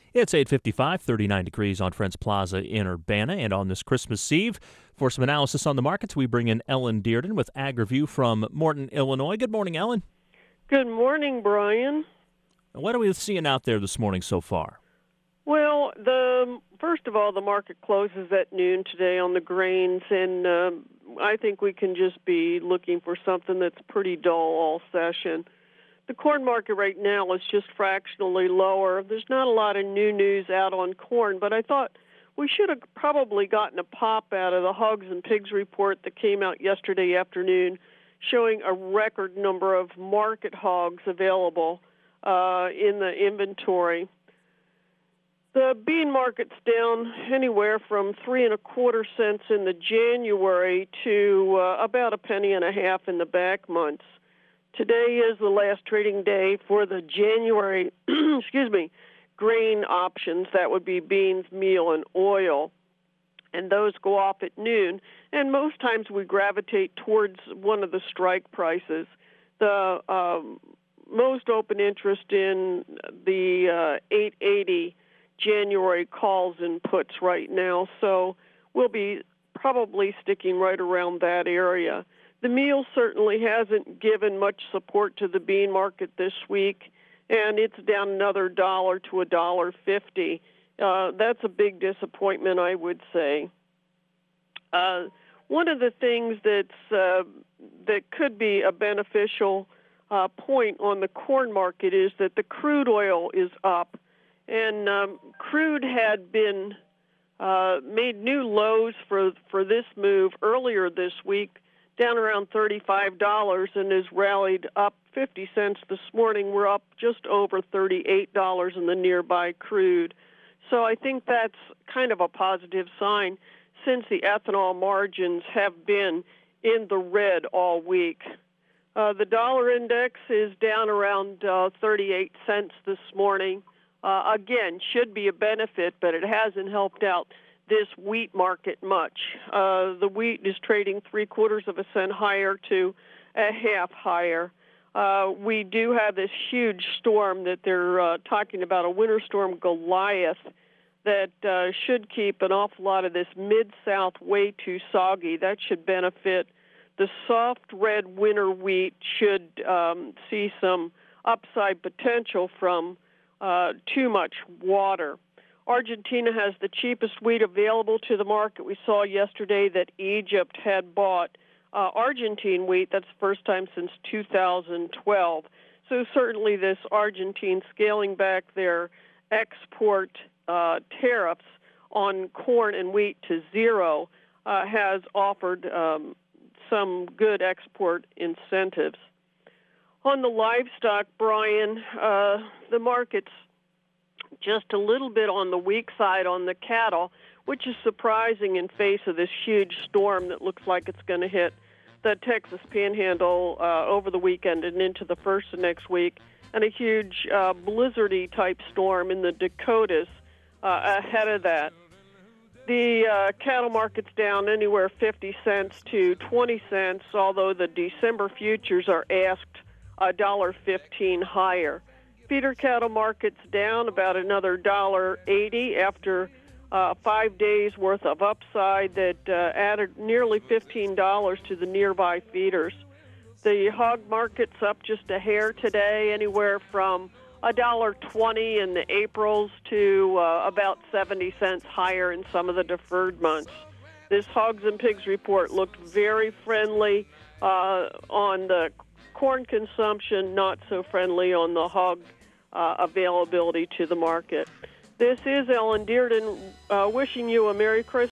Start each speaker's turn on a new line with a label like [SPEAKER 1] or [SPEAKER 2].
[SPEAKER 1] It's 8:55, 39 degrees on Friends Plaza in Urbana, and on this Christmas Eve, for some analysis on the markets, we bring in Ellen Dearden with Ag Review from Morton, Illinois. Good morning, Ellen.
[SPEAKER 2] Good morning, Brian.
[SPEAKER 1] What are we seeing out there this morning so far?
[SPEAKER 2] Well, first of all, the market closes at noon today on the grains, and I think we can just be looking for something that's pretty dull all session. The corn market right now is just fractionally lower. There's not a lot of new news out on corn, but I thought we should have probably gotten a pop out of the hogs and pigs report that came out yesterday afternoon, showing a record number of market hogs available in the inventory. The bean market's down anywhere from 3.25 cents in the January to about 1.50 pennies in the back months. Today is the last trading day for the January, grain options. That would be beans, meal, and oil. And those go off at noon. And most times we gravitate towards one of the strike prices. The most open interest in the 880 January calls and puts right now. So we'll be probably sticking right around that area. The meal certainly hasn't given much support to the bean market this week, and it's down another $1 to $1.50. That's a big disappointment, I would say. One of the things that could be a beneficial point on the corn market is that the crude oil is up, and crude had been made new lows for this move earlier this week, down around $35, and has rallied up 50 cents this morning. We're up just over $38 in the nearby crude. So I think that's kind of a positive sign since the ethanol margins have been in the red all week. The dollar index is down around 38 cents this morning. Again, should be a benefit, but it hasn't helped out this wheat market much. The wheat is trading 0.75 cents higher to a half higher. We do have this huge storm that they're talking about, a winter storm Goliath, that should keep an awful lot of this mid-south way too soggy. That should benefit the soft red winter wheat, should see some upside potential from too much water. Argentina has the cheapest wheat available to the market. We saw yesterday that Egypt had bought Argentine wheat. That's the first time since 2012. So certainly this Argentine scaling back their export tariffs on corn and wheat to zero has offered some good export incentives. On the livestock, Brian, the market's just a little bit on the weak side on the cattle, which is surprising in face of this huge storm that looks like it's going to hit the Texas Panhandle over the weekend and into the first of next week, and a huge blizzardy type storm in the Dakotas ahead of that. The cattle market's down anywhere 50 cents to 20 cents, although the December futures are asked $1.15 higher. Feeder cattle market's down about another $1.80 after 5 days worth of upside that added nearly $15 to the nearby feeders. The hog market's up just a hair today, anywhere from $1.20 in the Aprils to about 70 cents higher in some of the deferred months. This hogs and pigs report looked very friendly on the corn consumption, not so friendly on the hog availability to the market. This is Ellen Dearden wishing you a Merry Christmas.